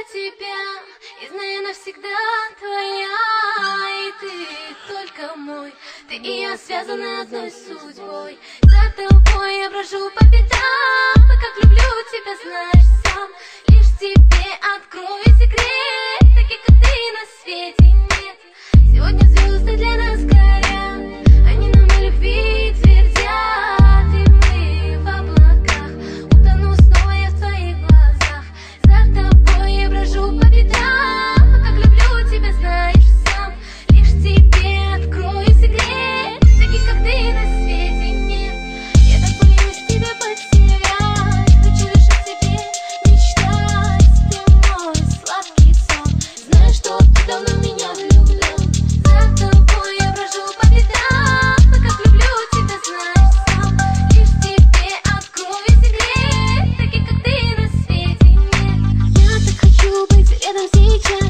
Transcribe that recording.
тебя и знаю навсегда твоя. И ты только мой, ты и я связаны одной судьбой. За тобой я брожу по пятам, и как люблю тебя, знаешь сам. Лишь тебе открою секрет, таких как ты на свете нет. Сегодня звезды для нас горят, они нам о любви твердят. И мы в облаках, утону снова я в твоих глазах. За тобой я брожу по пятам, и как люблю тебя, знаешь сам. Лишь тебе открою секрет, таких как ты на свете нет. Я так боюсь тебя потерять, хочу лишь о тебе мечтать. Ты мой сладкий сон, знаю, что ты давно в меня влюблен. За тобой я брожу по пятам, и как люблю тебя, знаешь сам. Лишь тебе открою секрет, таких как ты на свете нет. Я так хочу быть рядом сейчас.